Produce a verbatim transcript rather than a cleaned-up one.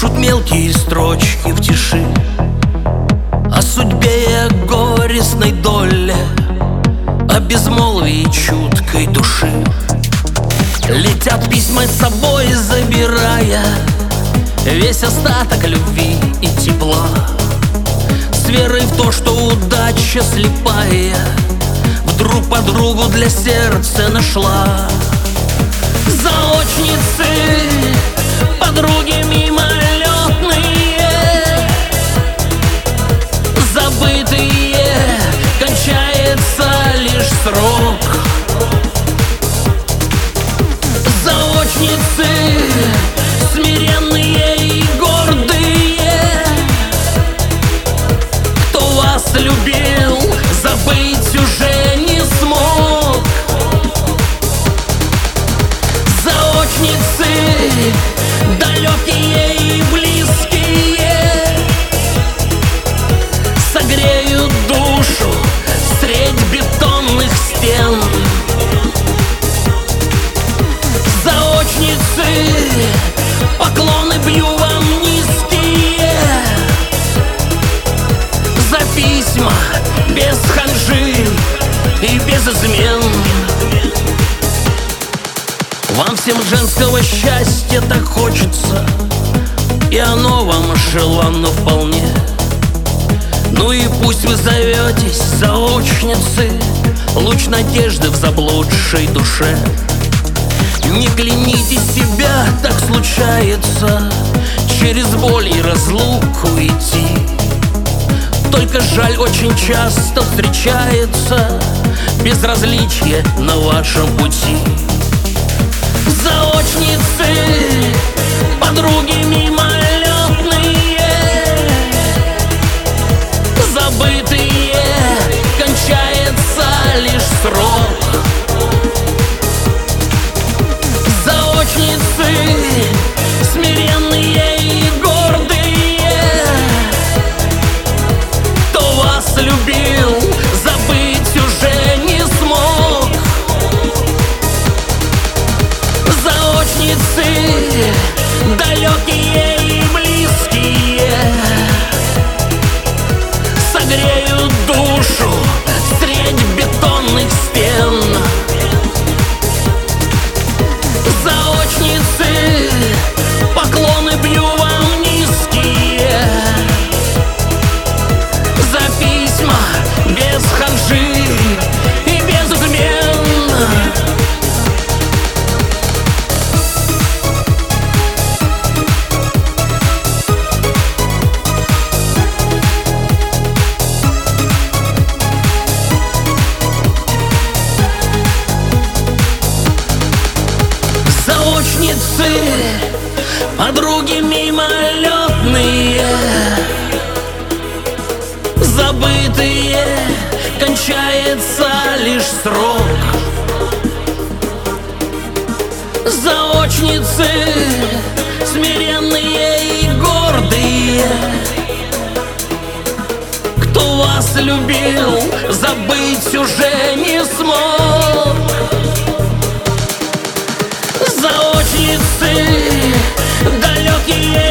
Пишут мелкие строчки в тиши о судьбе и о горестной доле, о безмолвии чуткой души. Летят письма с собой, забирая весь остаток любви и тепла, с верой в то, что удача слепая вдруг подругу для сердца нашла. Заочницы, подруги мимолетные, забытые, кончается лишь срок. Заочницы, смиренные и гордые, кто вас любил, забыть уже не смог. Заочницы, далекие и близкие, согреют душу средь бетонных стен. Заочницы, поклоны бью вам низкие за письма без ханжи и без измен. Вам всем женского счастья так хочется, и оно вам желанно вполне. Ну и пусть вы зоветесь заочницы, луч надежды в заблудшей душе. Не кляните себя, так случается через боль и разлуку идти. Только жаль, очень часто встречается безразличие на вашем пути. Заочницы, подруги мимолетные, забытые, кончается лишь срок. Заочницы, смиренные и гордые, кто вас любил, забыть уже не смог. Заочницы, далекие и близкие, согреют душу средь бетонных стен. Заочницы, поклоны бью вам низкие за письма без ханжи и без измен. Заочницы, подруги мимолетные, забытые, кончается лишь срок. Заочницы, смиренные и гордые, кто вас любил, забыть уже не смог. Заочницы, далекие